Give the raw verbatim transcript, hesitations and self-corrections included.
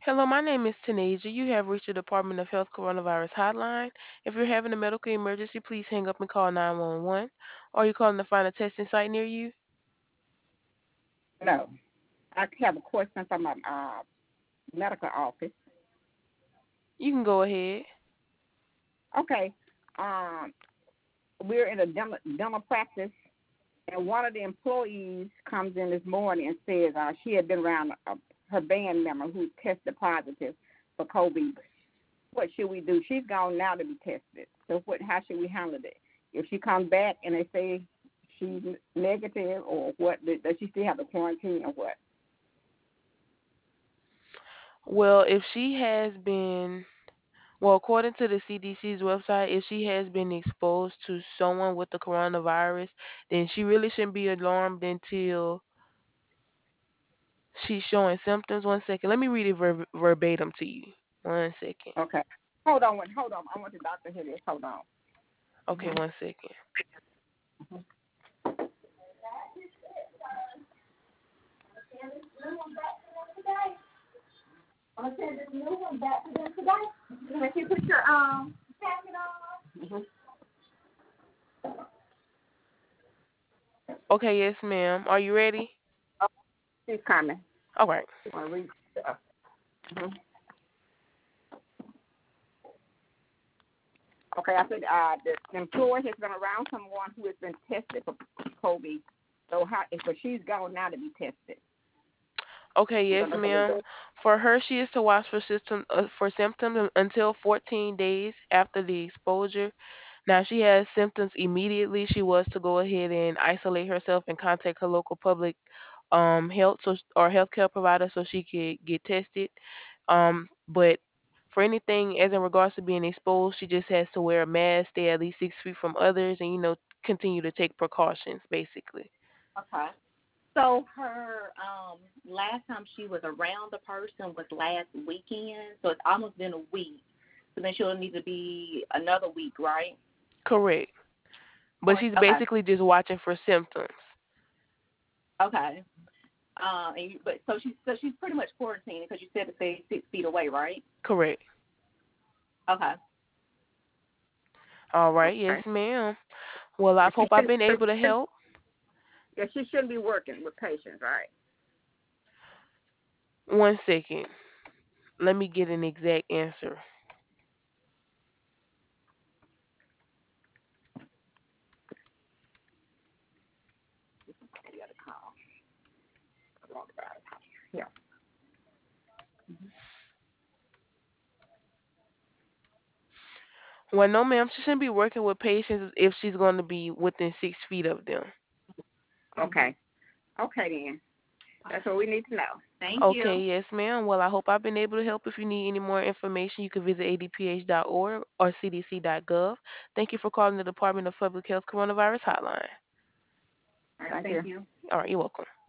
Hello, my name is Tanaja. You have reached the Department of Health Coronavirus Hotline. If you're having a medical emergency, please hang up and call nine one one. Or you calling to find a testing site near you? No. I have a question from my uh, medical office. You can go ahead. Okay. Um, we're in a dental, dental practice, and one of the employees comes in this morning and says uh, she had been around uh, her band member who tested positive for COVID. What should we do? She's gone now to be tested. So what? How should we handle it? If she comes back and they say she's negative, or what? Does she still have a quarantine or what? Well, if she has been, well, according to the C D C's website, if she has been exposed to someone with the coronavirus, then she really shouldn't be alarmed until she's showing symptoms. One second. Let me read it ver- verbatim to you. One second. Okay. Hold on, one- hold on. I want the doctor to hear this. Hold on. Okay, one second. I'm gonna send this new one back to them today. If you put your um jacket on. Mm-hmm. Okay, yes, ma'am. Are you ready? Oh, she's coming. All right. You want to read stuff? Mm-hmm. Okay, I said uh, the employee has been around someone who has been tested for COVID. So how? So she's gone now to be tested. Okay, We're yes, gonna have ma'am. to- For her, she is to watch for system uh, for symptoms until fourteen days after the exposure. Now, if she has symptoms immediately, she was to go ahead and isolate herself and contact her local public um health so or healthcare provider so she could get tested. Um, but for anything as in regards to being exposed, she just has to wear a mask, stay at least six feet from others, and you know continue to take precautions, basically. Okay. So her um last time she was around the person was last weekend, so it's almost been a week. So then she'll need to be another week, right? Correct. But she's Okay. basically just watching for symptoms. Okay. Um, and you, but so she's so she's pretty much quarantined because you said to stay six feet away, right? Correct. Okay. All right. Yes, Okay. ma'am. Well, I And she hope I've shouldn't. been able to help. Yeah, she shouldn't be working with patients, right? One second. Let me get an exact answer. You got to call. Yeah. Well, no, ma'am. She shouldn't be working with patients if she's going to be within six feet of them. Okay. Okay then. That's what we need to know. Thank you. Okay. Yes, ma'am. Well, I hope I've been able to help. If you need any more information, you can visit a d p h dot org or c d c dot gov. Thank you for calling the Department of Public Health Coronavirus Hotline. All right, thank Thank you. you. All right. You're welcome.